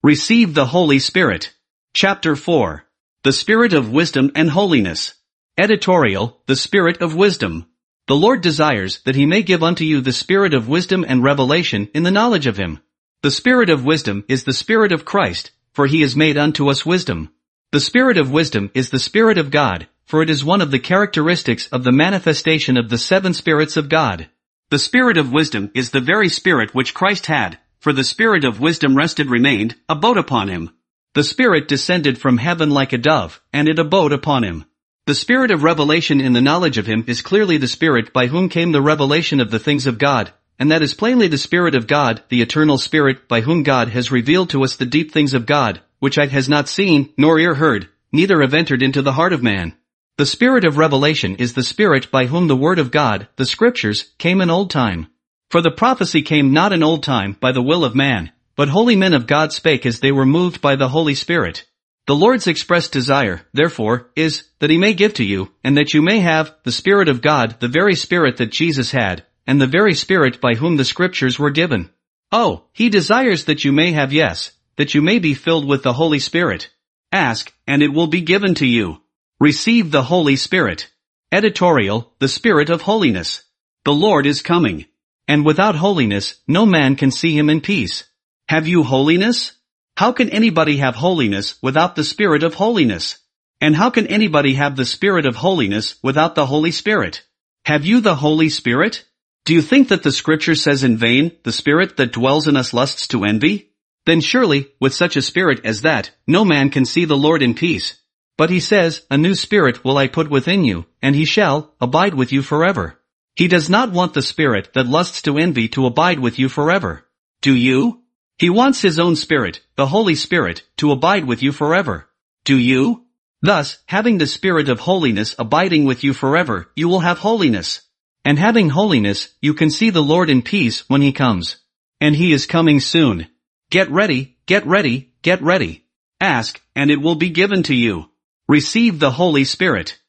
Receive the Holy Spirit. Chapter 4. The Spirit of Wisdom and Holiness. Editorial, The Spirit of Wisdom. The Lord desires that He may give unto you the spirit of wisdom and revelation in the knowledge of Him. The Spirit of wisdom is the Spirit of Christ, for He is made unto us wisdom. The Spirit of wisdom is the Spirit of God, for it is one of the characteristics of the manifestation of the seven spirits of God. The Spirit of wisdom is the very Spirit which Christ had, for the Spirit of wisdom remained, abode upon Him. The Spirit descended from heaven like a dove, and it abode upon Him. The Spirit of revelation in the knowledge of Him is clearly the Spirit by whom came the revelation of the things of God, and that is plainly the Spirit of God, the eternal Spirit by whom God has revealed to us the deep things of God, which eye has not seen, nor ear heard, neither have entered into the heart of man. The Spirit of revelation is the Spirit by whom the Word of God, the Scriptures, came in old time. For the prophecy came not in old time by the will of man, but holy men of God spake as they were moved by the Holy Spirit. The Lord's expressed desire, therefore, is, that He may give to you, and that you may have, the Spirit of God, the very Spirit that Jesus had, and the very Spirit by whom the Scriptures were given. Oh, He desires that you may have, yes, that you may be filled with the Holy Spirit. Ask, and it will be given to you. Receive the Holy Spirit. Editorial, The Spirit of Holiness. The Lord is coming. And without holiness, no man can see Him in peace. Have you holiness? How can anybody have holiness without the Spirit of holiness? And how can anybody have the Spirit of holiness without the Holy Spirit? Have you the Holy Spirit? Do you think that the Scripture says in vain, the Spirit that dwells in us lusts to envy? Then surely, with such a spirit as that, no man can see the Lord in peace. But He says, a new spirit will I put within you, and He shall abide with you forever. He does not want the spirit that lusts to envy to abide with you forever. Do you? He wants His own Spirit, the Holy Spirit, to abide with you forever. Do you? Thus, having the Spirit of holiness abiding with you forever, you will have holiness. And having holiness, you can see the Lord in peace when He comes. And He is coming soon. Get ready, get ready, get ready. Ask, and it will be given to you. Receive the Holy Spirit.